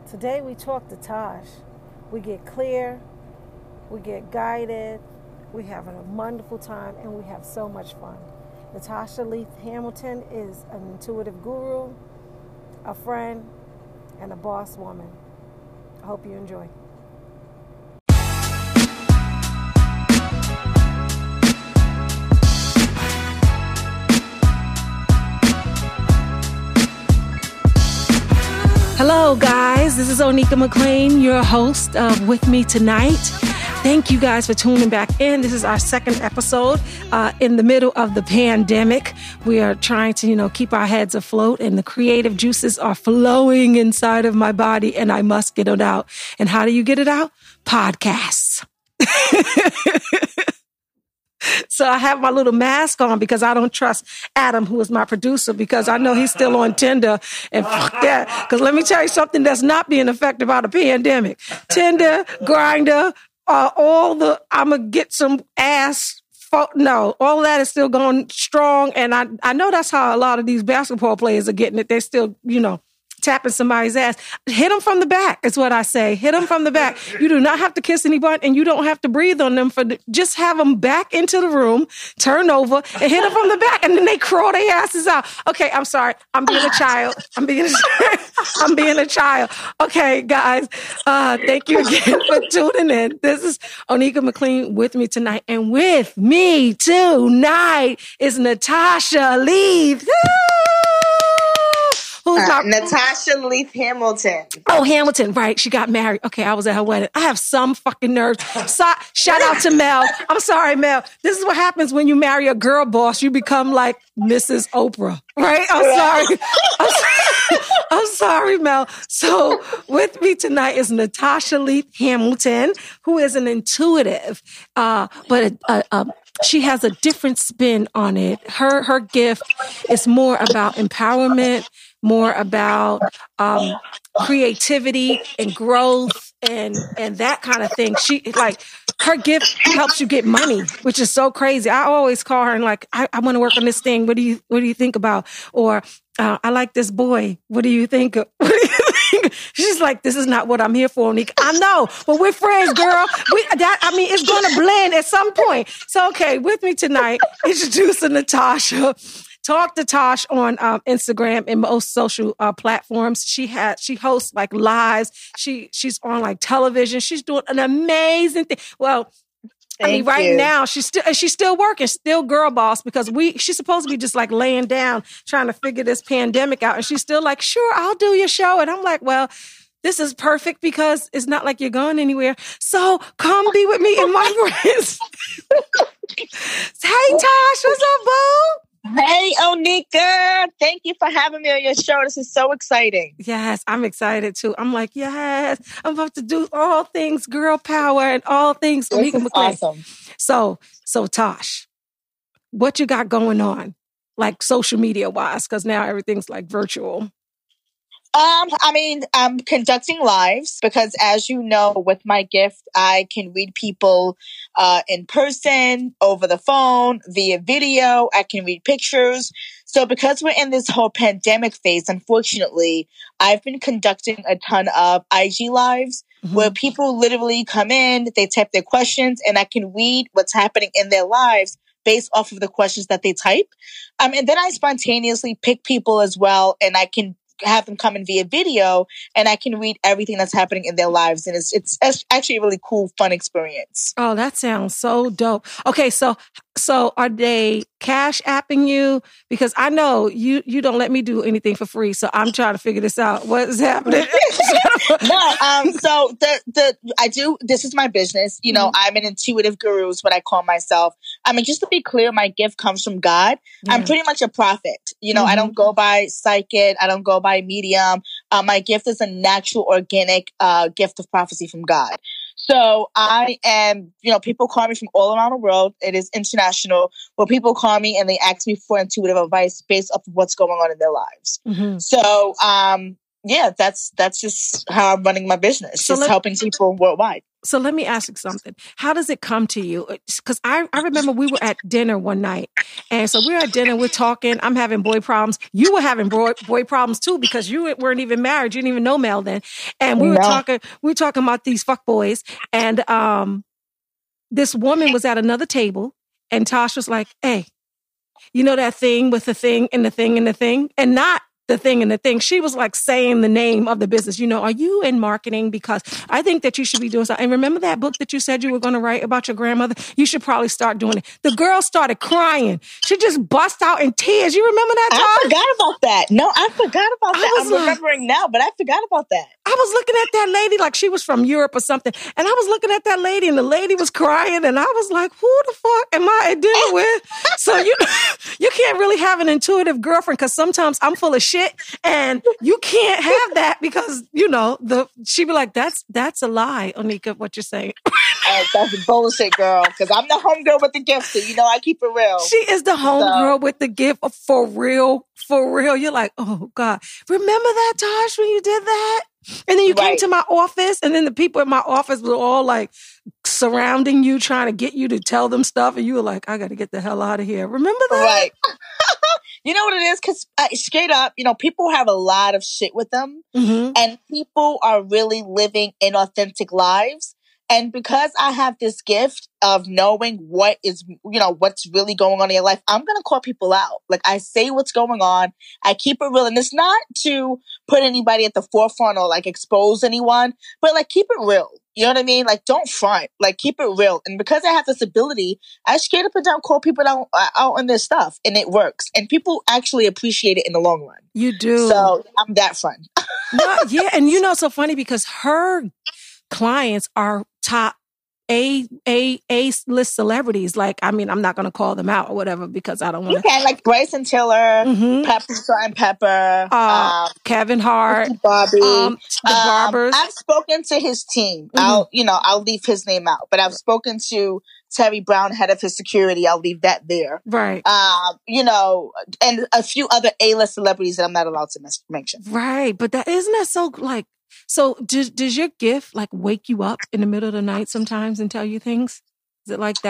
Today we talk to Tosh. We get clear, we get guided, we have a wonderful time, and we have so much fun. Natasha Leith Hamilton is an intuitive guru, a friend, and a boss woman. I hope you enjoy. Hello, guys. This is Onika McLean, your host of With Me Tonight. Thank you guys for tuning back in. This is our second episode in the middle of the pandemic. We are trying to, keep our heads afloat, and the creative juices are flowing inside of my body, and I must get it out. And how do you get it out? Podcasts. So I have my little mask on because I don't trust Adam, who is my producer, because I know he's still on Tinder, and fuck that. Because let me tell you something that's not being affected by the pandemic. Tinder, Grindr, I'm going to get some ass. No, all of that is still going strong. And I know that's how a lot of these basketball players are getting it. They're still, tapping somebody's ass. Hit them from the back is what I say. Hit them from the back. You do not have to kiss anybody, and you don't have to breathe on them. Just have them back into the room, turn over, and hit them from the back, and then they crawl their asses out. Okay, I'm sorry. I'm being a child. I'm being a child. Okay, guys. Thank you again for tuning in. This is Onika McLean with me tonight, and with me tonight is Natasha Leith. Natasha Leith Hamilton. Oh, Hamilton, right. She got married. Okay, I was at her wedding. I have some fucking nerves. Shout out to Mel. I'm sorry, Mel. This is what happens when you marry a girl boss. You become like Mrs. Oprah, right? I'm sorry. I'm sorry, Mel. So with me tonight is Natasha Leith Hamilton, who is an intuitive, but she has a different spin on it. Her gift is more about empowerment, more about creativity and growth and that kind of thing. Her gift helps you get money, which is so crazy. I always call her and I want to work on this thing. What do you think about? Or I like this boy. What do you think? She's like, this is not what I'm here for, Onika. I know, but we're friends, girl. It's going to blend at some point. So, okay, with me tonight, introducing Natasha. Talk to Tosh on Instagram and most social platforms. She hosts lives. She's on television. She's doing an amazing thing. Well, right now she's still working, still girl boss, because she's supposed to be just laying down trying to figure this pandemic out, and she's still like, sure, I'll do your show. And I'm like, well, this is perfect because it's not like you're going anywhere. So come be with me and my friends. Hey, Tosh, what's up, boo? Hey, Onika. Thank you for having me on your show. This is so exciting. Yes, I'm excited too. I'm like, yes, I'm about to do all things girl power and all things Onika McLean. Awesome. So Tosh, what you got going on, social media wise? Because now everything's virtual. I'm conducting lives because, as you know, with my gift, I can read people in person, over the phone, via video. I can read pictures. So because we're in this whole pandemic phase, unfortunately, I've been conducting a ton of IG lives where people literally come in, they type their questions, and I can read what's happening in their lives based off of the questions that they type. And then I spontaneously pick people as well, and I can have them come in via video, and I can read everything that's happening in their lives. And it's actually a really cool, fun experience. Oh, that sounds so dope. Okay, so are they cash apping you? Because I know you don't let me do anything for free, so I'm trying to figure this out. What is happening? No, so I do. This is my business. I'm an intuitive guru is what I call myself. Just to be clear, my gift comes from God. Yeah. I'm pretty much a prophet. I don't go by psychic. I don't go by medium. My gift is a natural, organic gift of prophecy from God. So I am, people call me from all around the world. It is international, where people call me and they ask me for intuitive advice based off of what's going on in their lives. So yeah, that's just how I'm running my business, So just helping people worldwide. So let me ask you something. How does it come to you? Because I remember we were at dinner one night. And so we're at dinner, we're talking. I'm having boy problems. You were having boy problems too, because you weren't even married. You didn't even know Mel then. And we were talking about these fuck boys. And this woman was at another table. And Tosh was like, hey, you know that thing with the thing and the thing and the thing? And not the thing and the thing. She was like saying the name of the business. You know, are you in marketing? Because I think that you should be doing something. And remember that book that you said you were going to write about your grandmother? You should probably start doing it. The girl started crying. She just bust out in tears. You remember that, Tosh? I forgot about that. No, I forgot about that. I'm remembering now, but I forgot about that. I was looking at that lady like she was from Europe or something. And I was looking at that lady and the lady was crying. And I was like, who the fuck am I at dinner with? So you can't really have an intuitive girlfriend, because sometimes I'm full of shit and you can't have that because, you know, she'd be like, that's a lie, Onika, what you're saying. That's bullshit, girl. Because I'm the homegirl with the gift, so you know I keep it real. She is the homegirl with the gift, for real. For real. You're like, oh God. Remember that, Tosh, when you did that? And then you came to my office, and then the people in my office were all like surrounding you, trying to get you to tell them stuff. And you were like, I got to get the hell out of here. Remember that? Right. You know what it is? Because straight up, you know, people have a lot of shit with them, and people are really living inauthentic lives. And because I have this gift of knowing what is, you know, what's really going on in your life, I'm going to call people out. Like, I say what's going on. I keep it real. And it's not to put anybody at the forefront or like expose anyone, but like keep it real. You know what I mean? Like, don't front. Like, keep it real. And because I have this ability, I straight up and down call people out on their stuff, and it works. And people actually appreciate it in the long run. You do. So I'm that fun. Yeah. And you know, it's so funny because her clients are top A list celebrities. Like, I mean, I'm not going to call them out or whatever because I don't want to. You can, like Bryson Tiller, Pepper, Kevin Hart, Bobby, the Barbers. I've spoken to his team. I'll leave his name out, but I've spoken to Terry Brown, head of his security. I'll leave that there. Right. You know, and a few other A-list celebrities that I'm not allowed to mention. Right. But isn't that so like, so does your gift like wake you up in the middle of the night sometimes and tell you things? Is it like that?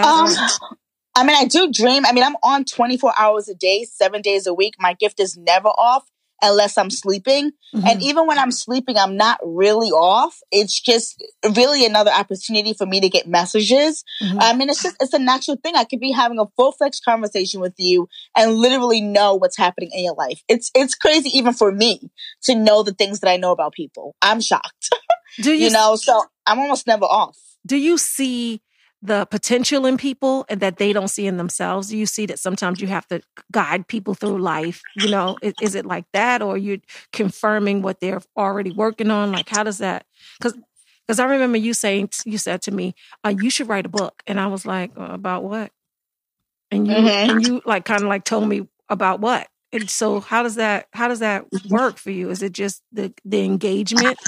I mean, I do dream. I mean, I'm on 24 hours a day, 7 days a week. My gift is never off unless I'm sleeping. And even when I'm sleeping, I'm not really off. It's just really another opportunity for me to get messages. I mean, it's a natural thing. I could be having a full-fledged conversation with you and literally know what's happening in your life. It's crazy even for me to know the things that I know about people. I'm shocked. You know, so I'm almost never off. Do you see the potential in people and that they don't see in themselves? Do you see that sometimes you have to guide people through life? You know, is it like that, or are you confirming what they're already working on? Like, how does that? Because I remember you said to me, you should write a book. And I was like, about what? And you like kind of like told me about what? And so how does that work for you? Is it just the engagement?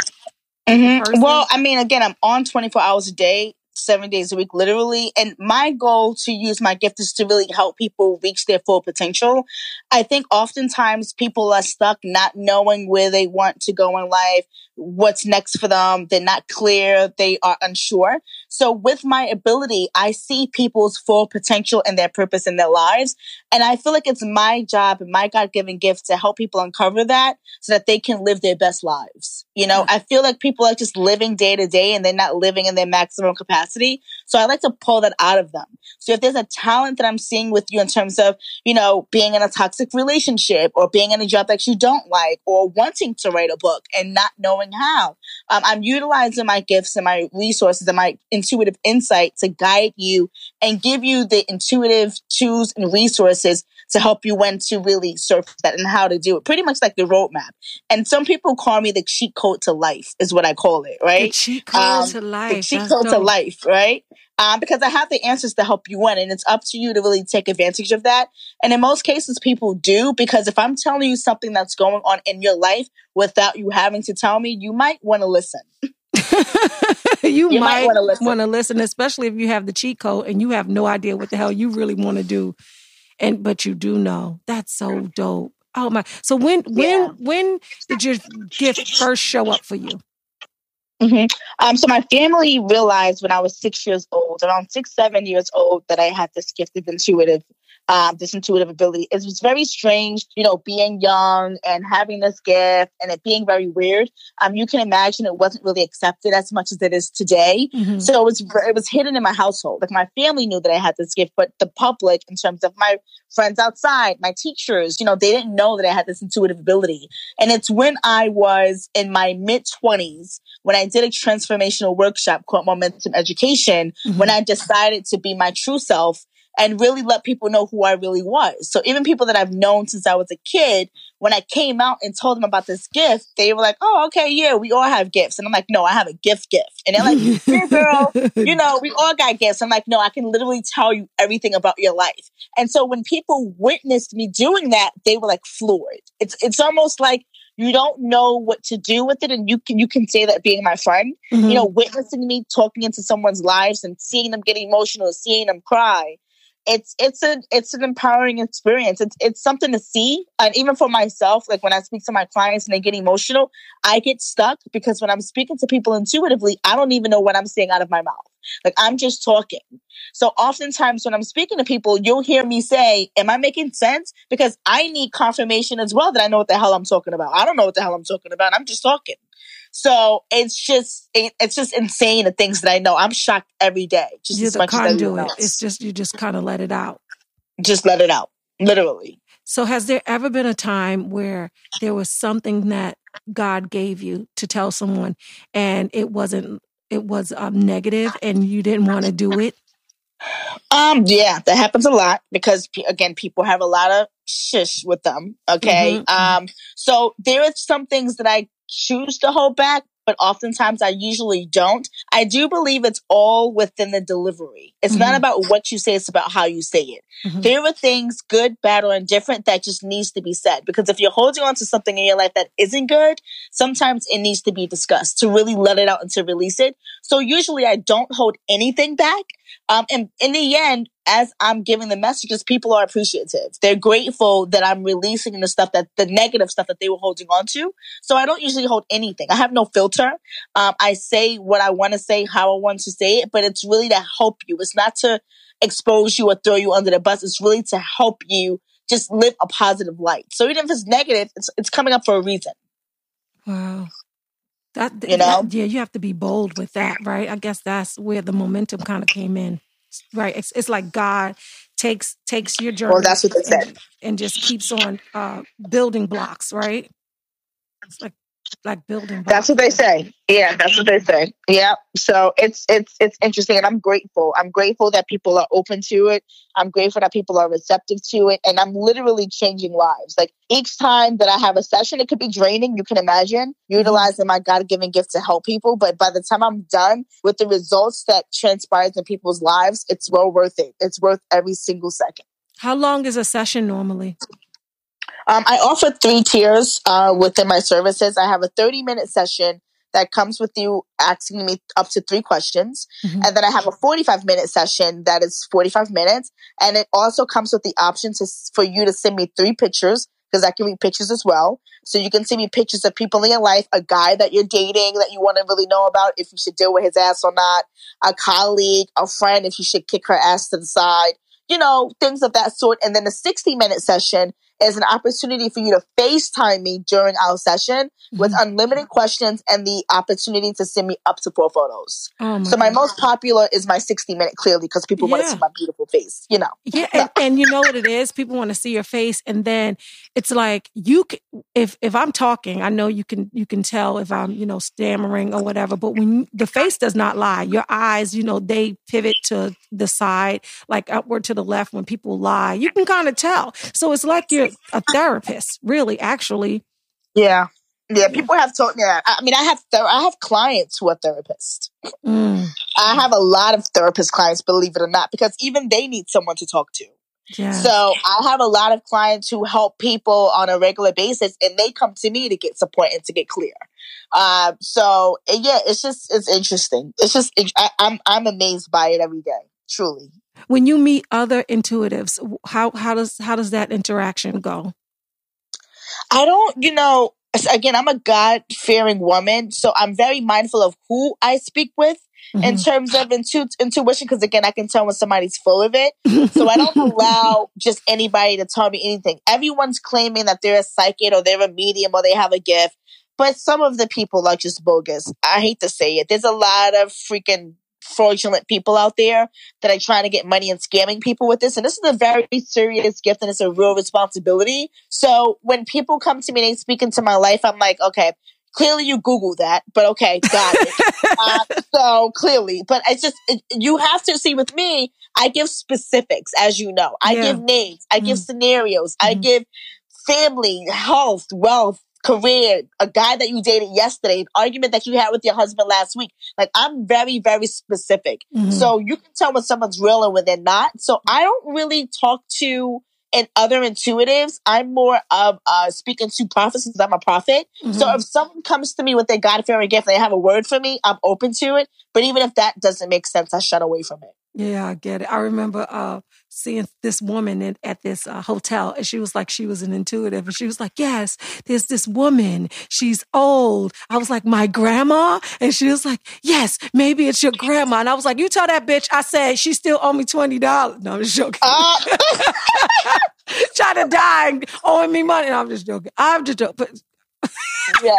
Well, I mean, again, I'm on 24 hours a day, 7 days a week, literally. And my goal to use my gift is to really help people reach their full potential. I think oftentimes people are stuck not knowing where they want to go in life, what's next for them. They're not clear. They are unsure. So with my ability, I see people's full potential and their purpose in their lives. And I feel like it's my job and my God-given gift to help people uncover that so that they can live their best lives. You know, I feel like people are just living day to day and they're not living in their maximum capacity. So I like to pull that out of them. So if there's a talent that I'm seeing with you in terms of, you know, being in a toxic relationship or being in a job that you don't like or wanting to write a book and not knowing how, I'm utilizing my gifts and my resources and my intuitive insight to guide you and give you the intuitive tools and resources to help you when to really surf that and how to do it. Pretty much like the roadmap. And some people call me the cheat code to life is what I call it, right? The cheat code to life. The cheat code to life, right? Because I have the answers to help you win, and it's up to you to really take advantage of that. And in most cases, people do, because if I'm telling you something that's going on in your life without you having to tell me, you might want to listen. you might want to listen, especially if you have the cheat code and you have no idea what the hell you really want to do. But you do know. That's so dope. Oh my! So when did your gift first show up for you? So my family realized when I was 6 years old, around 6, 7 years old, that I had this gift of this intuitive ability. It was very strange, being young and having this gift and it being very weird. You can imagine it wasn't really accepted as much as it is today. Mm-hmm. So it was hidden in my household. Like my family knew that I had this gift, but the public, in terms of my friends outside, my teachers, they didn't know that I had this intuitive ability. And it's when I was in my mid-20s, when I did a transformational workshop called Momentum Education, when I decided to be my true self and really let people know who I really was. So even people that I've known since I was a kid, when I came out and told them about this gift, they were like, oh, okay, yeah, we all have gifts. And I'm like, no, I have a gift. And they're like, yeah, girl, we all got gifts. I'm like, no, I can literally tell you everything about your life. And so when people witnessed me doing that, they were like floored. It's almost like you don't know what to do with it. And you can say that being my friend, witnessing me talking into someone's lives and seeing them get emotional, seeing them cry. It's an empowering experience. It's something to see. And even for myself, like when I speak to my clients and they get emotional, I get stuck because when I'm speaking to people intuitively, I don't even know what I'm saying out of my mouth. Like I'm just talking. So oftentimes when I'm speaking to people, you'll hear me say, am I making sense? Because I need confirmation as well that I know what the hell I'm talking about. I don't know what the hell I'm talking about. I'm just talking. So it's just insane, the things that I know. I'm shocked every day. Just You're as the much conduit. as everyone else. It's just, you just kind of let it out. Just let it out, literally. So has there ever been a time where there was something that God gave you to tell someone and it was negative and you didn't want to do it? Yeah, that happens a lot because again, people have a lot of shish with them. Okay. So there are some things that I choose to hold back, but oftentimes I usually don't. I do believe it's all within the delivery. It's not about what you say, it's about how you say it. There are things, good, bad, or indifferent, that just needs to be said. Because if you're holding on to something in your life that isn't good, sometimes it needs to be discussed to really let it out and to release it. So usually I don't hold anything back. And in the end, as I'm giving the messages, people are appreciative. They're grateful that I'm releasing the negative stuff that they were holding on to. So I don't usually hold anything. I have no filter. I say what I want to say, how I want to say it, but it's really to help you. It's not to expose you or throw you under the bus. It's really to help you just live a positive light. So even if it's negative, it's coming up for a reason. Wow. Yeah, you have to be bold with that, right? I guess that's where the momentum kind of came in, right? It's like God takes your journey. Well, that's what they said. And just keeps on building blocks, right? It's like building blocks. That's what they say. Yeah, that's what they say. Yeah. So it's interesting, and I'm grateful. I'm grateful that people are open to it. I'm grateful that people are receptive to it, and I'm literally changing lives. Like each time that I have a session, it could be draining. You can imagine utilizing my God-given gift to help people, but by the time I'm done with the results that transpires in people's lives, it's well worth it. It's worth every single second. How long is a session normally? I offer 3 tiers within my services. I have a 30-minute session that comes with you asking me up to 3 questions. And then I have a 45-minute session that is 45 minutes. And it also comes with the option for you to send me 3 pictures, because I can read pictures as well. So you can send me pictures of people in your life, a guy that you're dating that you want to really know about, if you should deal with his ass or not, a colleague, a friend, if you should kick her ass to the side, things of that sort. And then the 60-minute session is an opportunity for you to FaceTime me during our session with unlimited questions and the opportunity to send me up to 4 photos. So my most popular is my 60-minute, clearly, because people want to see my beautiful face, Yeah, and you know what it is? People want to see your face, and then it's like if I'm talking, I know you can tell if I'm stammering or whatever. But when the face does not lie, your eyes, they pivot to the side, like upward to the left. When people lie, you can kind of tell. So it's like you're a therapist, really, actually. Yeah. People have told me that. I mean, I have clients who are therapists. I have a lot of therapist clients, believe it or not, because even they need someone to talk to. Yeah. So I have a lot of clients who help people on a regular basis, and they come to me to get support and to get clear. So yeah, it's interesting. It's just I'm amazed by it every day, truly. When you meet other intuitives, how does that interaction go? I don't, again, I'm a God-fearing woman, so I'm very mindful of who I speak with in terms of intuition, because again, I can tell when somebody's full of it. So I don't allow just anybody to tell me anything. Everyone's claiming that they're a psychic or they're a medium or they have a gift, but some of the people are just bogus. I hate to say it. There's a lot of freaking fraudulent people out there that are trying to get money and scamming people with this. And this is a very serious gift and it's a real responsibility. So when people come to me and they speak into my life, I'm like, okay, clearly you Googled that, but okay, got it. So clearly, but it's just, you have to see with me, I give specifics, as you know. I give names, I give scenarios, I give family, health, wealth, career, a guy that you dated yesterday, an argument that you had with your husband last week. Like, I'm very, very specific. So you can tell when someone's real and when they're not. So I don't really talk to other intuitives. I'm more of speaking to prophets because I'm a prophet. So if someone comes to me with their God-fearing gift and they have a word for me, I'm open to it. But even if that doesn't make sense, I shut away from it. Yeah, I get it. I remember seeing this woman at this hotel, and she was like, she was an intuitive, and she was like, yes, there's this woman. She's old. I was like, my grandma? And she was like, yes, maybe it's your grandma. And I was like, you tell that bitch, I said, she still owe me $20. No, I'm just joking. Trying to die and owing me money. No, I'm just joking. I'm just joking. Yeah.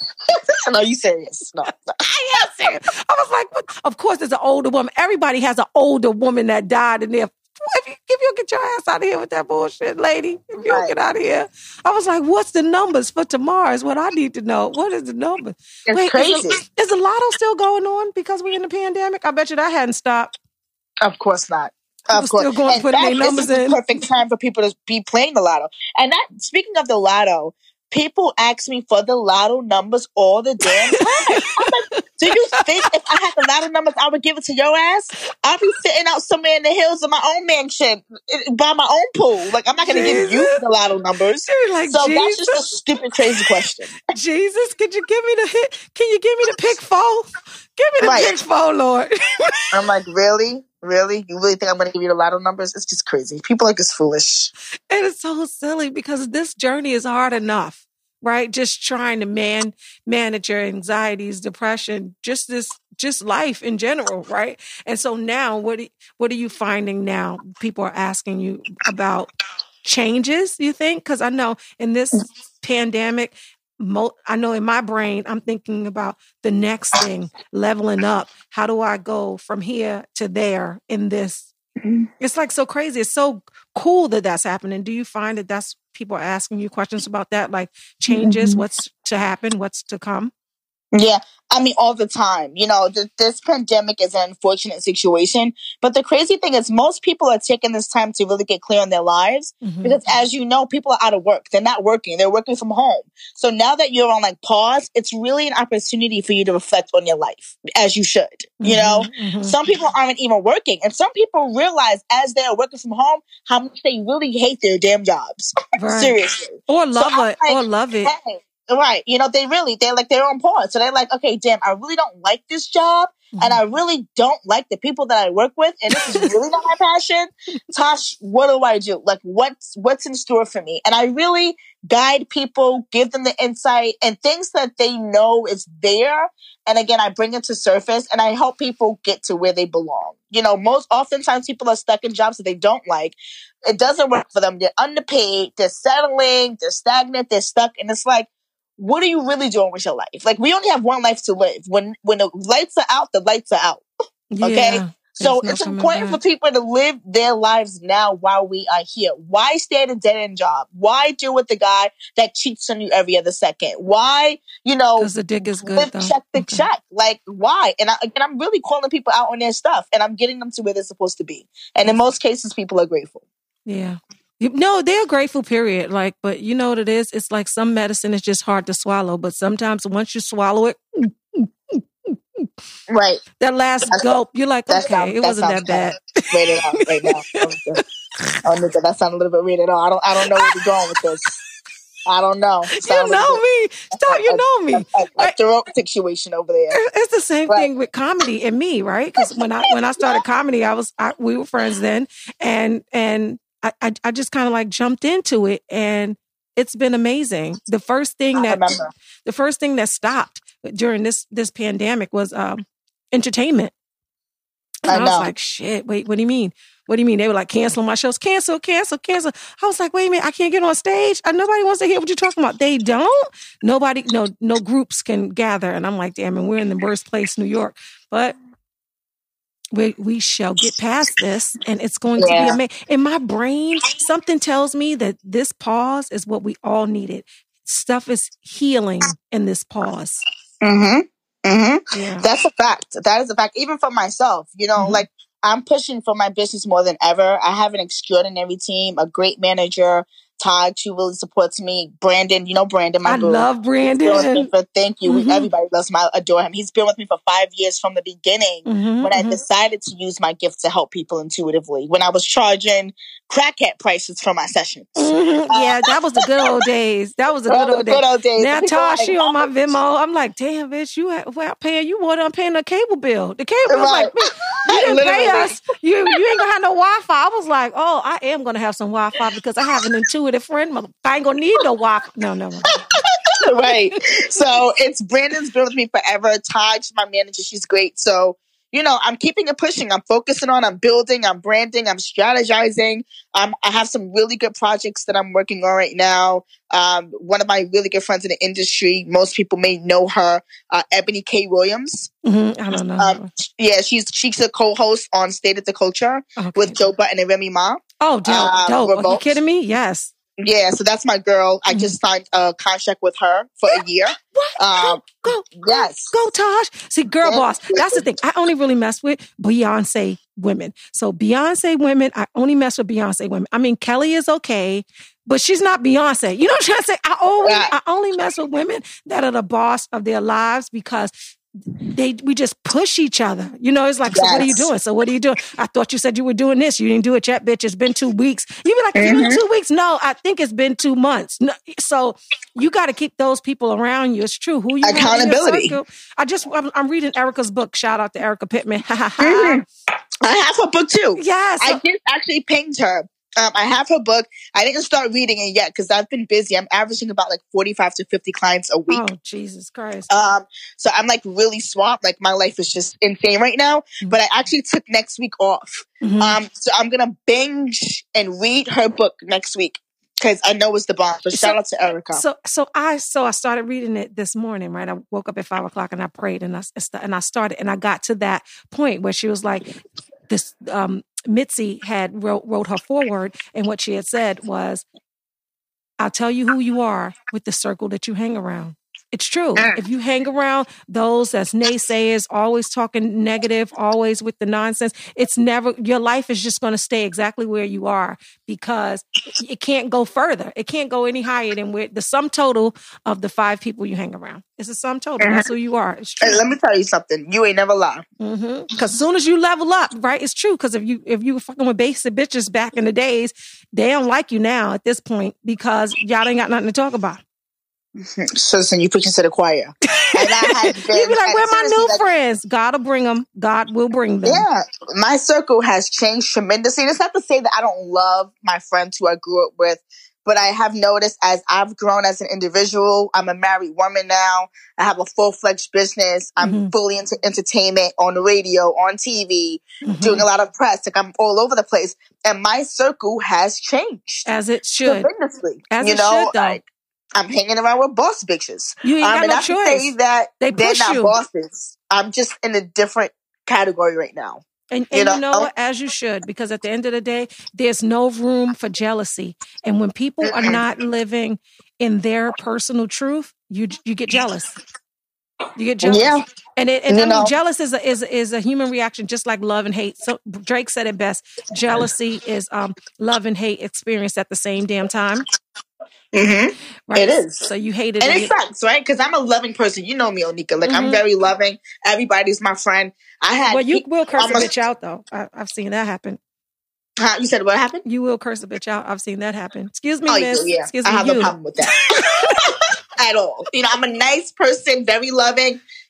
No, you serious? No. I am serious. I was like, what? Of course, there's an older woman. Everybody has an older woman that died in there. If you get your ass out of here with that bullshit, lady, if you don't get out of here. I was like, what's the numbers for tomorrow is what I need to know. What is the number? It's crazy. Is the lotto still going on because we're in the pandemic? I bet you that hadn't stopped. Of course not. Of course. Still going putting their numbers in. This is the perfect time for people to be playing the lotto. And speaking of the lotto, people ask me for the lotto numbers all the damn time. I'm like, do you think if I had the lotto numbers, I would give it to your ass? I'll be sitting out somewhere in the hills of my own mansion by my own pool. Like, I'm not going to give you the lotto numbers. Like, so Jesus? That's just a stupid, crazy question. Jesus, could you give me the hit? Can you give me the pick four? Give me the pick four, Lord. I'm like, really? Really? You really think I'm going to give you the lotto numbers? It's just crazy. People are just foolish. And it's so silly because this journey is hard enough, right? Just trying to manage your anxieties, depression, just life in general, right? And so now, what are you finding now? People are asking you about changes, you think? Because I know in this pandemic, I know in my brain, I'm thinking about the next thing, leveling up. How do I go from here to there in this? It's like so crazy. It's so cool that that's happening. Do you find that that's people are asking you questions about that? Like changes, what's to happen, what's to come? Yeah. I mean, all the time. This pandemic is an unfortunate situation. But the crazy thing is most people are taking this time to really get clear on their lives. Because as you know, people are out of work. They're not working. They're working from home. So now that you're on pause, it's really an opportunity for you to reflect on your life as you should. Some people aren't even working. And some people realize as they're working from home, how much they really hate their damn jobs. Right. Seriously. Or love it. Hey, right. They're like, they're on pause. So they're like, okay, damn, I really don't like this job. And I really don't like the people that I work with. And this is really not my passion. Tosh, what do I do? Like, what's in store for me? And I really guide people, give them the insight and things that they know is there. And again, I bring it to surface and I help people get to where they belong. Oftentimes people are stuck in jobs that they don't like. It doesn't work for them. They're underpaid. They're settling. They're stagnant. They're stuck. And it's like, what are you really doing with your life? Like, we only have one life to live. When the lights are out, the lights are out. Okay? Yeah, so it's important for people to live their lives now while we are here. Why stay at a dead-end job? Why deal with the guy that cheats on you every other second? Why, because the dick is good, though. Check the check. Like, why? And I'm really calling people out on their stuff, and I'm getting them to where they're supposed to be. And in most cases, people are grateful. Yeah. No, they're grateful, period. But you know what it is? It's like some medicine is just hard to swallow. But sometimes once you swallow it, right, that last gulp, you're like, okay, it wasn't that bad. Rated R right now. That sounded a little bit rated R. I don't know where we're going with this. I don't know. You know me. Stop. You know me. A throat situation over there. It's the same thing with comedy and me, right? Because when I started comedy, we were friends then, and I just kind of jumped into it, and It's been amazing. The first thing that stopped during this pandemic was entertainment. And I was like, shit, wait, what do you mean? What do you mean? They were like canceling my shows. Cancel. I was like, wait a minute, I can't get on stage. Nobody wants to hear what you're talking about. They don't? Nobody, no groups can gather. And I'm like, damn, and we're in the worst place, New York. But we shall get past this, and it's going to be amazing. In my brain, something tells me that this pause is what we all needed. Stuff is healing in this pause. Mm-hmm. Mm-hmm. Yeah. That's a fact. That is a fact. Even for myself, like I'm pushing for my business more than ever. I have an extraordinary team, a great manager, Todd, who really supports me. Brandon, Brandon, my boo. I love Brandon. Thank you. Mm-hmm. Everybody loves him. I adore him. He's been with me for 5 years from the beginning when I decided to use my gift to help people intuitively. When I was charging crackhead prices for my sessions. Yeah, that was the good old days. That was the good old days. Now, Tosh, she on my Venmo. I'm like, damn, bitch, I'm paying a cable bill. The cable bill was like, you didn't pay us. You ain't gonna have no Wi-Fi. I was like, oh, I am gonna have some Wi-Fi because I have an intuitive friend. I ain't gonna need no Wi-Fi. No. Right. So Brandon's been with me forever. Taj, my manager, she's great. So, I'm keeping it pushing. I'm focusing on, I'm building, I'm branding, I'm strategizing. I have some really good projects that I'm working on right now. One of my really good friends in the industry, most people may know her, Ebony K. Williams. Mm-hmm. I don't know. Yeah, she's a co-host on State of the Culture with Joe Button and Remy Ma. Oh, dope. Are you kidding me? Yes. Yeah, so that's my girl. I just signed a contract with her for a year. What? Go, Tosh. See, girl boss. That's the thing. I only really mess with Beyonce women. So Beyonce women, I only mess with Beyonce women. I mean, Kelly is okay, but she's not Beyonce. You know what I'm trying to say? I only mess with women that are the boss of their lives because we just push each other. It's like, so what are you doing? So what are you doing? I thought you said you were doing this. You didn't do it yet, bitch. It's been 2 weeks. You be like, it's been 2 weeks. No, I think it's been 2 months. No, so you got to keep those people around you. It's true. Who you accountability. I'm reading Erica's book. Shout out to Erica Pittman. I have her book too. Yes. I did actually pinged her. I have her book. I didn't start reading it yet because I've been busy. I'm averaging about like 45 to 50 clients a week. Oh, Jesus Christ. So I'm like really swamped. Like my life is just insane right now. But I actually took next week off. So I'm going to binge and read her book next week because I know it's the bomb. So shout out to Erica. So I started reading it this morning, right? I woke up at 5 o'clock and I prayed and I started and I got to that point where she was like, this, Mitzi had wrote her foreword, and what she had said was, I'll tell you who you are with the circle that you hang around. It's true. If you hang around those that's naysayers, always talking negative, always with the nonsense, your life is just going to stay exactly where you are because it can't go further. It can't go any higher than where the sum total of the 5 people you hang around. It's a sum total. That's who you are. It's true. Hey, let me tell you something. You ain't never lie. Because as soon as you level up, right? It's true. Because if you were fucking with basic bitches back in the days, they don't like you now at this point because y'all ain't got nothing to talk about. So listen, you preaching to the choir. And I you be like, where are my new friends? God will bring them. God will bring them. Yeah. My circle has changed tremendously. And it's not to say that I don't love my friends who I grew up with, but I have noticed as I've grown as an individual, I'm a married woman now. I have a full-fledged business. I'm fully into entertainment on the radio, on TV, doing a lot of press. Like I'm all over the place. And my circle has changed. As it should. Tremendously. As it should, though. I'm hanging around with boss bitches. You ain't got no choice. To say that they're not bosses. I'm just in a different category right now. And you know what? As you should, because at the end of the day, there's no room for jealousy. And when people are not living in their personal truth, you get jealous. You get jealous. Yeah. And I mean, jealous is a human reaction, just like love and hate. So Drake said it best. Jealousy is love and hate experienced at the same damn time. Right? It is. So you hate it. And it sucks, right? Because I'm a loving person. You know me, Onika. Like, I'm very loving. Everybody's my friend. You will curse a bitch out, though. I've seen that happen. You said what happened? You will curse a bitch out. I've seen that happen. Excuse me, miss. Yeah. Excuse me, I have no problem with that. At all. I'm a nice person, very loving.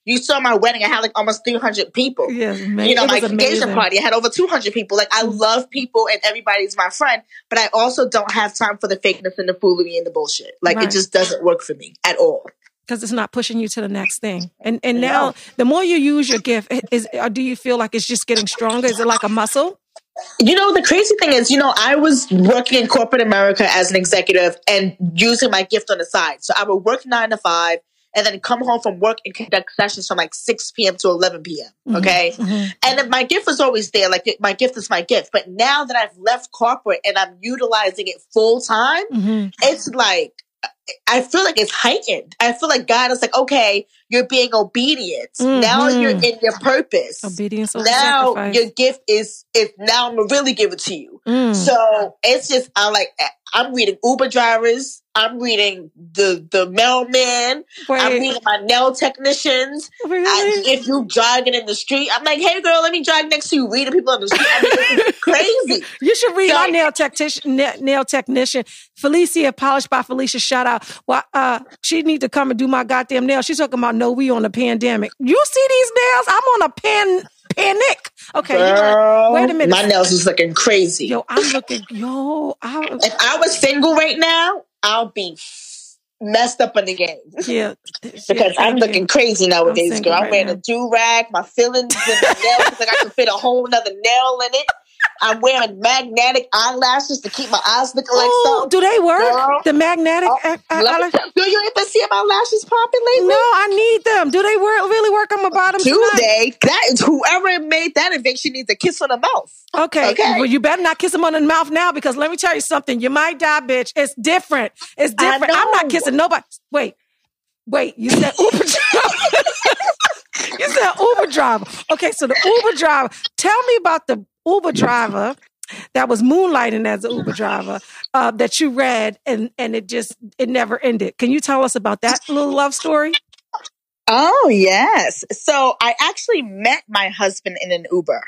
You saw my wedding. I had like almost 300 people. Yes, you know, my engagement party, I had over 200 people. Like, I love people and everybody's my friend, but I also don't have time for the fakeness and the foolery and the bullshit. Like, it just doesn't work for me at all. Because it's not pushing you to the next thing. And now, the more you use your gift, do you feel like it's just getting stronger? Is it like a muscle? You know, the crazy thing is, you know, I was working in corporate America as an executive and using my gift on the side. So I would work 9 to 5 and then come home from work and conduct sessions from like 6 p.m. to 11 p.m. Okay. Mm-hmm. And my gift was always there. Like, my gift is my gift. But now that I've left corporate and I'm utilizing it full time, it's like, I feel like it's heightened. I feel like God is like, okay, you're being obedient. Now you're in your purpose. Obedience over now sacrifice. Your gift is now I'm gonna really give it to you. So it's just, I'm reading Uber drivers. I'm reading the mailman. I'm reading my nail technicians. Really? If you jogging in the street, I'm like, hey girl, let me jog next to you. Reading people on the street. I mean, it's crazy. You should read my nail technician, Felicia, Polished by Felicia. Shout out. Well, she need to come and do my goddamn nails. She's talking about no, we on a pandemic. You see these nails? I'm on a panic. Okay, girl, wait a minute. My nails is looking crazy. If I was single right now, I'll be messed up in the game. Yeah. Because I'm looking crazy nowadays, girl. I'm wearing a do-rag. My fillings with the nails, like I can fit a whole nother nail in it. I'm wearing magnetic eyelashes to keep my eyes looking like something. Do they work? Girl. The magnetic eyelashes? Do you ever see my lashes popping lately? No, I need them. Do they really work on my bottom tonight? That is, whoever made that invention needs a kiss on the mouth. Okay. Well, you better not kiss him on the mouth now, because let me tell you something. You might die, bitch. It's different. It's different. I'm not kissing nobody. Wait. You said Uber driver. You said Uber driver. Okay, so the Uber driver. Tell me about the Uber driver that was moonlighting as an Uber driver that you read, and it never ended. Can you tell us about that little love story? Oh, yes. So I actually met my husband in an Uber.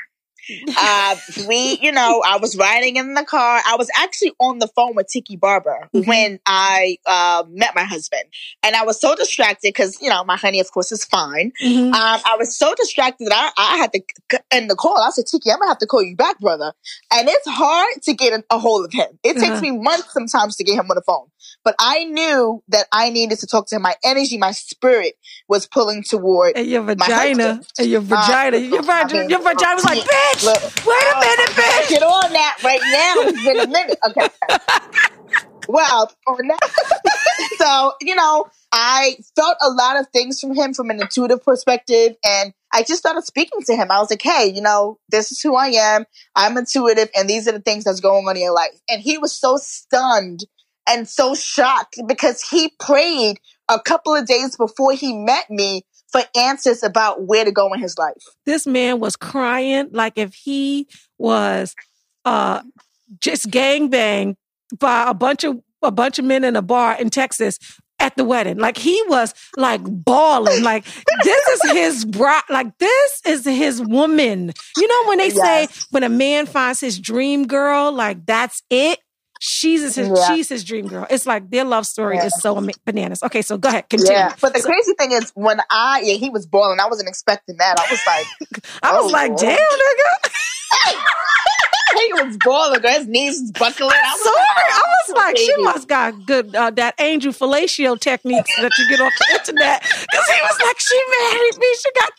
I was riding in the car. I was actually on the phone with Tiki Barber when I met my husband. And I was so distracted because, my honey, of course, is fine. I was so distracted that I had to end the call. I said, Tiki, I'm going to have to call you back, brother. And it's hard to get a hold of him. It takes me months sometimes to get him on the phone. But I knew that I needed to talk to him. My energy, my spirit was pulling toward your vagina. And your vagina. Your vagina was like, bitch, look, wait a minute, bitch. Get on that right now. It's been a minute. Okay. Well, on that. So, I felt a lot of things from him from an intuitive perspective. And I just started speaking to him. I was like, hey, this is who I am. I'm intuitive. And these are the things that's going on in your life. And he was so stunned and so shocked because he prayed a couple of days before he met me for answers about where to go in his life. This man was crying like if he was just gangbanged by a bunch of men in a bar in Texas at the wedding. Like, he was like bawling. Like, this is his bride. Like, this is his woman. When they say when a man finds his dream girl, like, that's it. She's his dream girl. It's like their love story is so bananas. Okay, so go ahead, continue. Yeah, but the crazy thing is he was bawling. I wasn't expecting that. I was like, damn, nigga. He was bawling. His knees was buckling. I was like, she must got good that angel fellatio techniques that you get off the internet. Because he was like, she married me. She got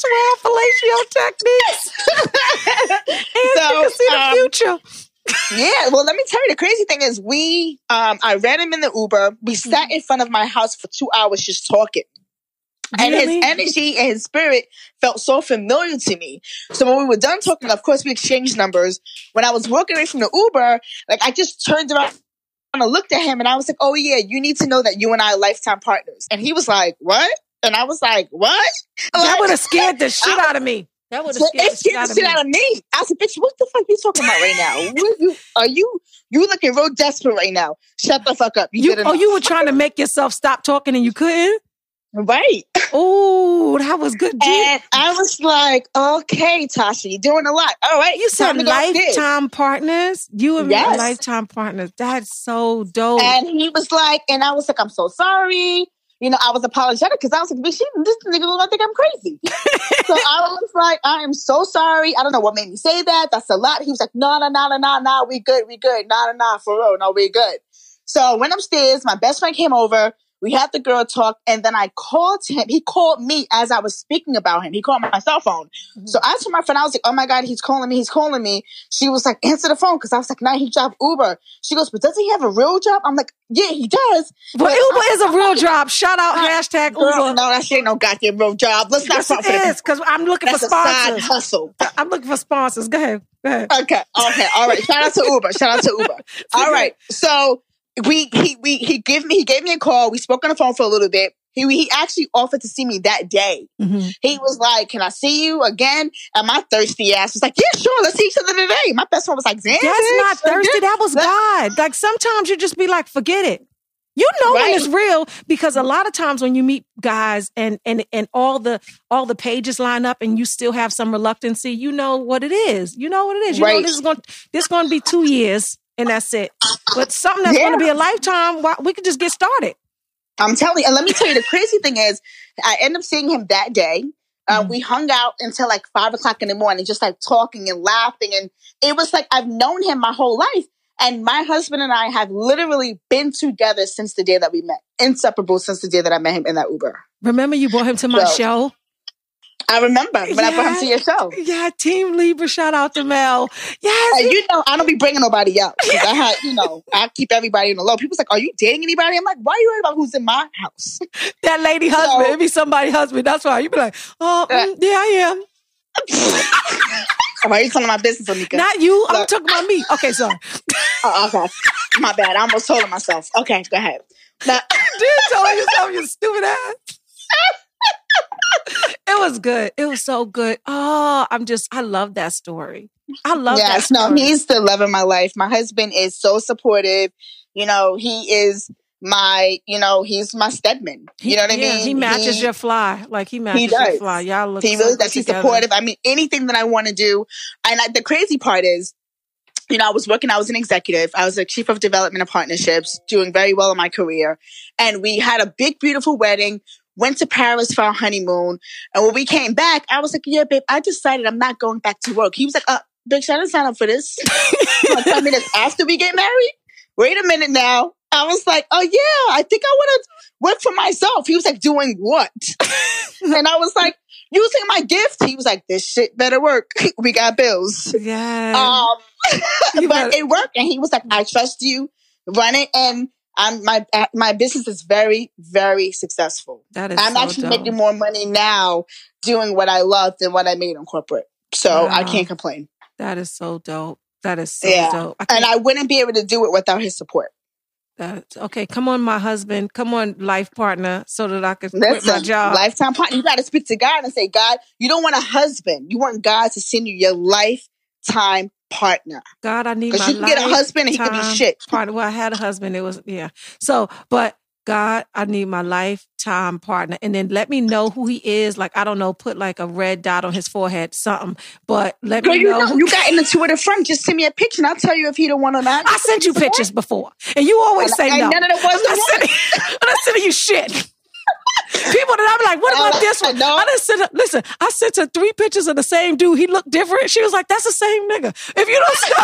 12 fellatio techniques. And you can see the future. Yeah, well, let me tell you, the crazy thing is I ran him in the Uber. We sat in front of my house for 2 hours just talking. And his energy and his spirit felt so familiar to me. So when we were done talking, of course, we exchanged numbers. When I was walking away from the Uber, like, I just turned around and I looked at him and I was like, oh yeah, you need to know that you and I are lifetime partners. And he was like, what? And I was like, what? That would have scared the shit out of me. That would have scared the shit out of me. I said, bitch, what the fuck are you talking about right now? You looking real desperate right now. Shut the fuck up. You were trying to make yourself stop talking and you couldn't? Right. Oh, that was good. And I was like, okay, Tasha, you're doing a lot. All right. You said lifetime partners? You and me are lifetime partners. That's so dope. And he was like, I'm so sorry. I was apologetic because I was like, this nigga gonna think I'm crazy. like, I am so sorry. I don't know what made me say that. That's a lot. He was like, no, we good. No, for real. No, we good. So I went upstairs. My best friend came over. We had the girl talk, and then I called him. He called me as I was speaking about him. He called my cell phone. Mm-hmm. So I told my friend, I was like, oh my God, he's calling me. She was like, answer the phone. Cause I was like, nah, he drives Uber. She goes, but doesn't he have a real job? I'm like, yeah, he does. But Uber is a real job. Shout out hashtag girl, Uber. No, that shit ain't no goddamn real job. Let's not front for it. Cause I'm looking for sponsors. That's a side hustle. I'm looking for sponsors. Go ahead. Okay. All right. Shout out to Uber. All right. So he gave me a call. We spoke on the phone for a little bit. He actually offered to see me that day. Mm-hmm. He was like, can I see you again? And my thirsty ass was like, yeah, sure. Let's see each other today. My best friend was like, damn, that's not thirsty. That was God. Like sometimes you just be like, forget it. You know when it's real, because a lot of times when you meet guys and all the pages line up and you still have some reluctancy, you know what it is. You know this is going to be 2 years and that's it. But something that's going to be a lifetime, we could just get started. I'm telling you, and let me tell you, the crazy thing is, I ended up seeing him that day. We hung out until like 5 o'clock in the morning, just like talking and laughing. And it was like, I've known him my whole life. And my husband and I have literally been together since the day that we met. Inseparable since the day that I met him in that Uber. Remember you brought him to my show? I remember when I brought him to your show. Yeah, Team Libra, shout out to Mel. Yes. And I don't be bringing nobody else. I keep everybody in the low. People's like, are you dating anybody? I'm like, why are you worried about who's in my house? That lady husband. It'd be somebody's husband. That's why. You'd be like, yeah, I am. Why are you telling my business, Onika? Not you. I'm talking about me. Okay, sorry. Okay. My bad. I almost told myself. Okay, go ahead. Now, you did tell yourself, you stupid ass. It was good. It was so good. Oh, I love that story. I love that story. No, he's the love of my life. My husband is so supportive. He is he's my Stedman. You know what I mean? He matches your fly. Like he matches your fly. Y'all look He really does. He's supportive. I mean, anything that I want to do. And the crazy part is, I was an executive. I was a chief of development of partnerships, doing very well in my career. And we had a big, beautiful wedding, went to Paris for our honeymoon. And when we came back, I was like, yeah, babe, I decided I'm not going back to work. He was like, bitch, I didn't sign up for this. You want to tell me this after we get married? Wait a minute now. I was like, oh yeah, I think I want to work for myself. He was like, doing what? And I was like, using my gift. He was like, this shit better work. We got bills. Yeah. But it worked. And he was like, I trust you. Run it. And my business is very, very successful. I'm actually making more money now doing what I love than what I made in corporate. So I can't complain. That is so dope. That is so dope. And I wouldn't be able to do it without his support. Okay, come on, my husband. Come on, life partner, so that I can quit my job. Lifetime partner. You got to speak to God and say, God, you don't want a husband. You want God to send you your lifetime partner. God, I need my lifetime. Because you can get a husband and he could be shit. Partner. Well, I had a husband. It was, So, but God, I need my lifetime partner. And then let me know who he is. Like, I don't know, put like a red dot on his forehead, something. But let me know. You got in the two at the front. Just send me a picture and I'll tell you if he don't want or not. I sent you pictures before. And you always say no. None of it was the one. I'm not sending you shit. People that I'm like, what about this one? No. I sent her 3 pictures of the same dude. He looked different. She was like, that's the same nigga. If you don't stop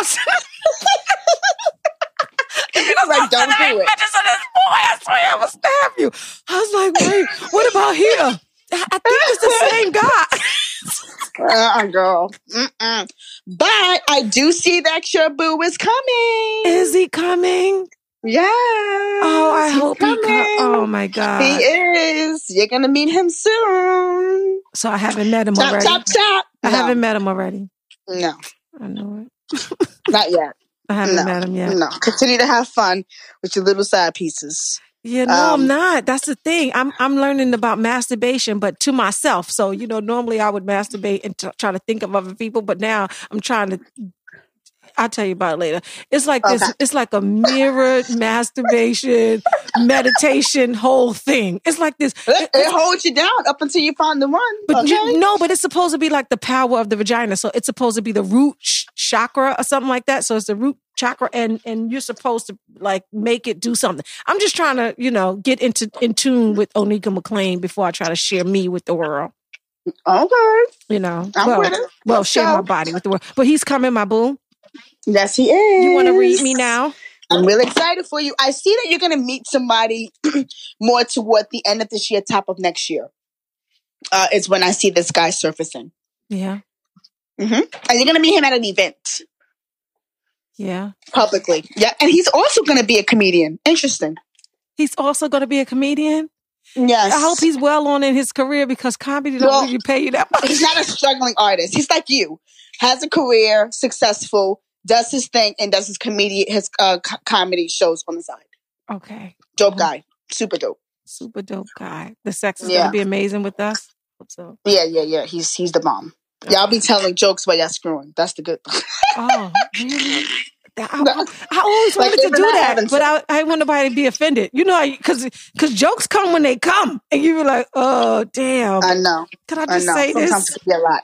like, don't do it. Pictures of this boy, I swear I will stab you. I was like, wait, what about here? I think it's the same guy. Girl. Mm-mm. But I do see that your boo is coming. Is he coming? Yeah. Oh, I hope he comes. Oh my God. He is. You're going to meet him soon. So I haven't met him already. Chop. I haven't met him already. No. I know it. Not yet. I haven't met him yet. No. Continue to have fun with your little side pieces. Yeah, no, I'm not. That's the thing. I'm learning about masturbation, but to myself. So, normally I would masturbate and try to think of other people, but now I'm trying to. I'll tell you about it later. It's like this. It's like a mirrored masturbation, meditation, whole thing. It's like this. It holds you down up until you find the one. But but it's supposed to be like the power of the vagina. So it's supposed to be the root chakra or something like that. So it's the root chakra, and you're supposed to like make it do something. I'm just trying to, get in tune with Onika McLean before I try to share me with the world. Okay. You know, I'm with it. well, Let's share go. my body with the world. But he's coming, my boo. Yes, he is. You want to read me now? I'm really excited for you. I see that you're going to meet somebody more toward the end of this year, top of next year. Is when I see this guy surfacing. Yeah. Mm-hmm. And you're going to meet him at an event. Yeah. Publicly. Yeah. And he's also going to be a comedian. Interesting. He's also going to be a comedian? Yes. I hope he's well on in his career because comedy don't really pay you that much. He's not a struggling artist. He's like you. Has a career, successful, does his thing, and does his comedy shows on the side. Okay. Dope guy. Super dope. Super dope guy. The sex is going to be amazing with us. Hope so. Yeah. He's the bomb. Okay. Y'all be telling jokes while y'all screwing. That's the good thing. Oh, really? I always wanted to do that, but I want nobody to be offended. You know, because jokes come when they come, and you be like, "Oh, damn!" I know. Could I just say sometimes this? It could be a lot.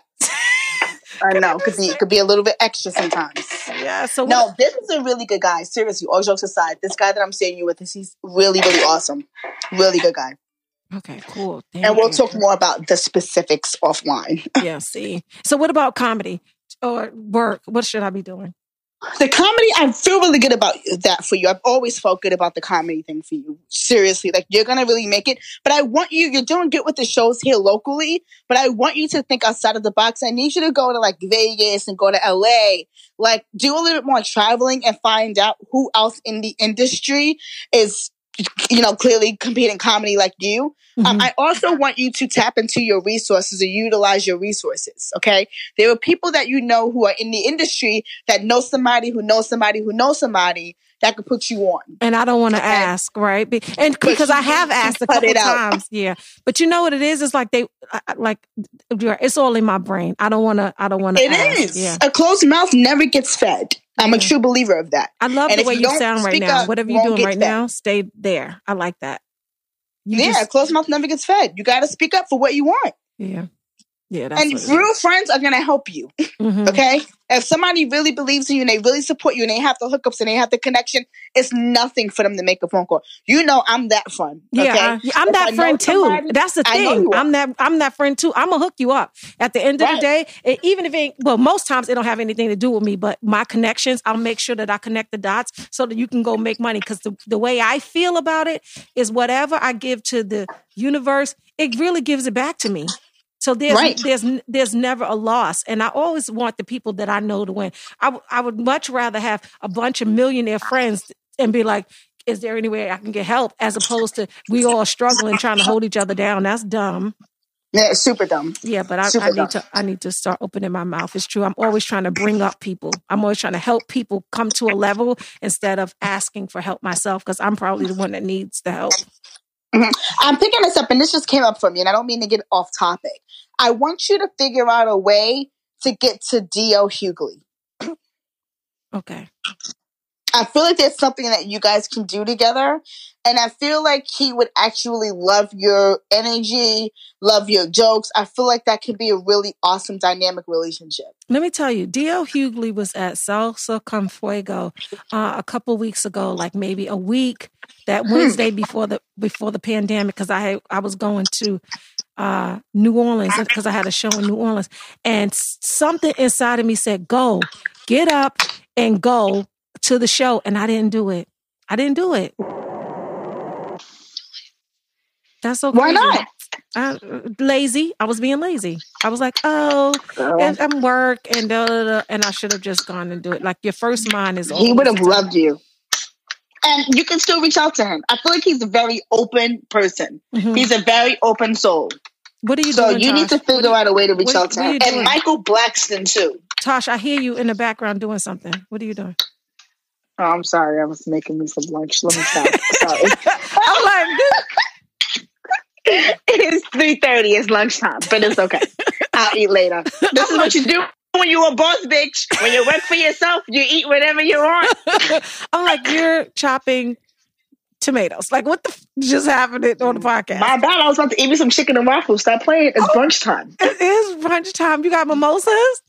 I know. Could be a little bit extra sometimes. Yeah. So this is a really good guy. Seriously, all jokes aside, this guy that I'm seeing you with, he's really, really awesome. Really good guy. Okay, cool. And we'll talk more about the specifics offline. Yeah. See. So, what about comedy or work? What should I be doing? The comedy, I feel really good about that for you. I've always felt good about the comedy thing for you. Seriously, like you're going to really make it. But I want you're doing good with the shows here locally, but I want you to think outside of the box. I need you to go to like Vegas and go to LA, like do a little bit more traveling and find out who else in the industry is, clearly competing comedy like you. Mm-hmm. I also want you to tap into your resources and utilize your resources, okay? There are people that you know who are in the industry that know somebody who knows somebody who knows somebody that could put you on. And I don't want to ask, right? And because I have asked a couple times, yeah. But you know what it is? It's like it's all in my brain. I don't want to ask. It is. Yeah. A closed mouth never gets fed. I'm a true believer of that. I love the way you sound right now. Whatever you're doing right now, stay there. I like that. A closed mouth never gets fed. You got to speak up for what you want. Yeah. Yeah. And real friends are going to help you. Mm-hmm. Okay? If somebody really believes in you and they really support you and they have the hookups and they have the connection, it's nothing for them to make a phone call. I'm that friend. Okay? Yeah, I'm that friend too. That's the thing. I'm that friend too. I'm going to hook you up. At the end of the day, even if most times it don't have anything to do with me, but my connections, I'll make sure that I connect the dots so that you can go make money. Because the way I feel about it is whatever I give to the universe, it really gives it back to me. So there's never a loss. And I always want the people that I know to win. I would much rather have a bunch of millionaire friends and be like, is there any way I can get help? As opposed to we all struggling trying to hold each other down. That's dumb. Yeah, it's super dumb. Yeah, but I need to start opening my mouth. It's true. I'm always trying to bring up people. I'm always trying to help people come to a level instead of asking for help myself, because I'm probably the one that needs the help. Mm-hmm. I'm picking this up, and this just came up for me, and I don't mean to get off topic. I want you to figure out a way to get to D.L. Hughley. Okay. I feel like there's something that you guys can do together, and I feel like he would actually love your energy, love your jokes. I feel like that could be a really awesome dynamic relationship. Let me tell you, D.L. Hughley was at Salsa Con Fuego a couple weeks ago, like maybe a week, that Wednesday before the pandemic, because I was going to New Orleans because I had a show in New Orleans, and something inside of me said, "Go, get up and go to the show," and I didn't do it. That's okay. Why not? Lazy. I was being lazy. I was like, I'm work and and I should have just gone and do it. Like, your first mind is always. He would have loved you. And you can still reach out to him. I feel like he's a very open person. Mm-hmm. He's a very open soul. What are you doing, So you need to figure out a way to reach out to him. And Michael Blackston, too. Tosh, I hear you in the background doing something. What are you doing? Oh, I'm sorry. I was making me some lunch. Let me stop. Sorry. I'm like, it is 3:30. It's lunchtime, but it's okay. I'll eat later. This is what you do when you're a boss, bitch. When you work for yourself, you eat whatever you want. I'm like, you're chopping tomatoes. Like, what the just happened on the podcast? My bad. I was about to eat me some chicken and waffles. Stop playing. It's brunch time. It is brunch time. You got mimosas?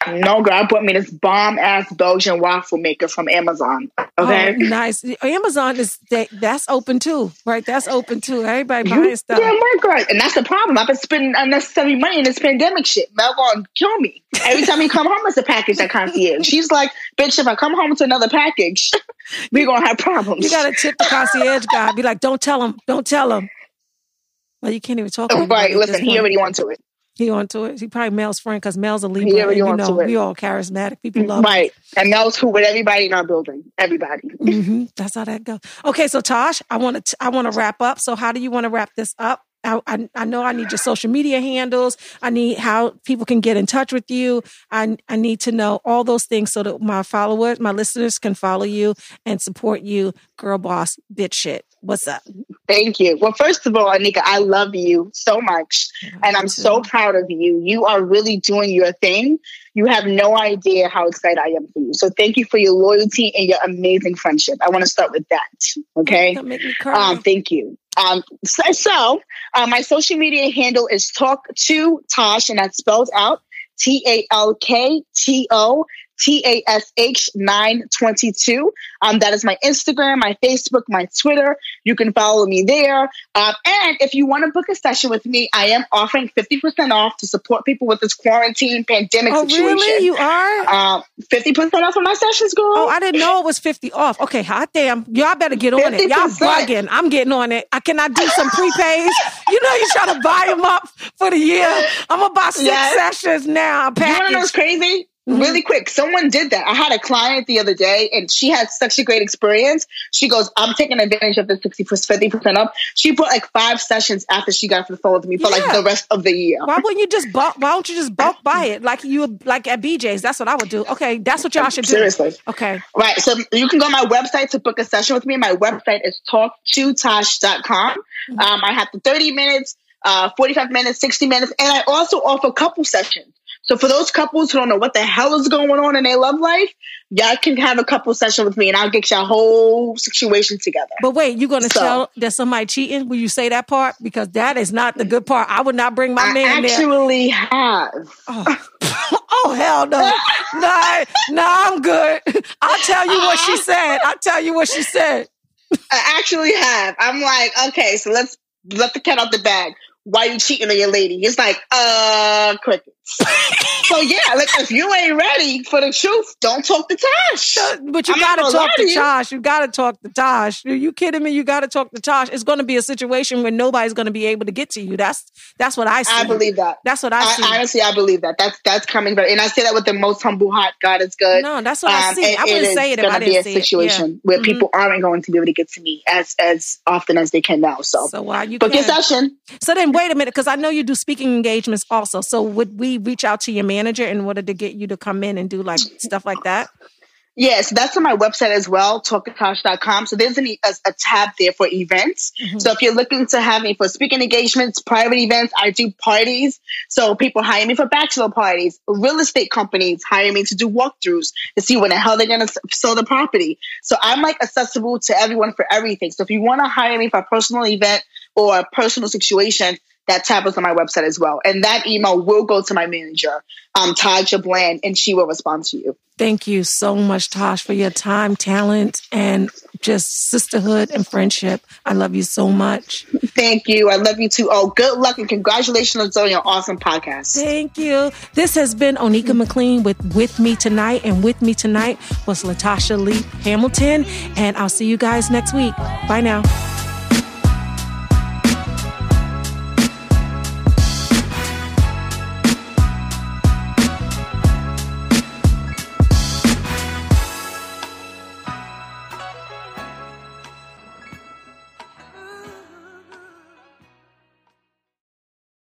No, girl, I bought me this bomb-ass Belgian waffle maker from Amazon. Okay? Oh, nice. Amazon that's open too, right? That's open too. Everybody buying stuff. Yeah, my God. And that's the problem. I've been spending unnecessary money in this pandemic shit. Mel gonna kill me. Every time he come home, it's a package at concierge. She's like, bitch, if I come home to another package, we're gonna have problems. You gotta tip the concierge guy. Be like, don't tell him. Don't tell him. Well, you can't even talk to him. Right, listen, he already went to it. He onto it. He probably Mel's friend because Mel's a Libra. He already onto it. We all charismatic. People love right. And Mel's cool with everybody in our building. Everybody. Mm-hmm. That's how that goes. Okay, so Tosh, I want to wrap up. So how do you want to wrap this up? I know I need your social media handles. I need how people can get in touch with you. I need to know all those things so that my followers, my listeners can follow you and support you. Girl boss, bitch shit. What's up? Thank you. Well, first of all, Anika, I love you so much. And I'm so proud of you. You are really doing your thing. You have no idea how excited I am for you. So thank you for your loyalty and your amazing friendship. I want to start with that. Okay. Don't make me cry. Thank you. So my social media handle is Talk2Tosh, and that's spelled out TALKTOTASH922. That is my Instagram, my Facebook, my Twitter. You can follow me there. And if you want to book a session with me, I am offering 50% off to support people with this quarantine pandemic situation. Oh, really? You are? 50% off of my sessions, girl. Oh, I didn't know it was 50 off. Okay, hot damn. Y'all better get on it. Y'all bugging. I'm getting on it. Can I do some prepays? You know you're trying to buy them up for the year. I'm going to buy 6 sessions now. You want to know what's crazy? Really quick, someone did that. I had a client the other day and she had such a great experience. She goes, I'm taking advantage of the 50% up. She put like 5 sessions after she got off the phone with me for like the rest of the year. Why don't you just bulk buy it like you like at BJ's? That's what I would do. Okay, that's what y'all should do. Seriously. Okay. Right. So you can go on my website to book a session with me. My website is talk2tosh.com. I have the 30 minutes, 45 minutes, 60 minutes, and I also offer couple sessions. So for those couples who don't know what the hell is going on in their love life, y'all can have a couple session with me and I'll get your whole situation together. But wait, you're going to tell that somebody cheating? Will you say that part? Because that is not the good part. I would not bring my man there. I actually have. Oh, hell no. No, I'm good. I'll tell you what she said. I actually have. I'm like, okay, so let's let the cat out the bag. Why you cheating on your lady? It's like, crickets. So yeah, like if you ain't ready for the truth, don't talk to Tosh. But you gotta talk to Tosh. You gotta talk to Tosh. Are you kidding me? You gotta talk to Tosh. It's gonna be a situation where nobody's gonna be able to get to you. That's what I see. I believe that. That's what I see. Honestly, I believe that. That's coming, and I say that with the most humble heart. God is good. No, that's what I see. I wouldn't say it if I didn't see it. It's gonna be a situation where people aren't going to be able to get to me as often as they can now. So why you book your session. So then wait a minute, because I know you do speaking engagements also. So would we reach out to your manager in order to get you to come in and do like stuff like that? Yes, that's on my website as well, talkatosh.com. So there's a tab there for events. So if you're looking to have me for speaking engagements, private events, I do parties. So people hire me for bachelor parties. Real estate companies hire me to do walkthroughs to see when the hell they're going to sell the property. So I'm like accessible to everyone for everything. So if you want to hire me for a personal event or a personal situation, that tab is on my website as well. And that email will go to my manager, Taja Bland, and she will respond to you. Thank you so much, Tosh, for your time, talent, and just sisterhood and friendship. I love you so much. Thank you. I love you too. Oh, good luck and congratulations on your awesome podcast. Thank you. This has been Onika McLean with Me Tonight. And with me tonight was LaTosha Lee Hamilton. And I'll see you guys next week. Bye now.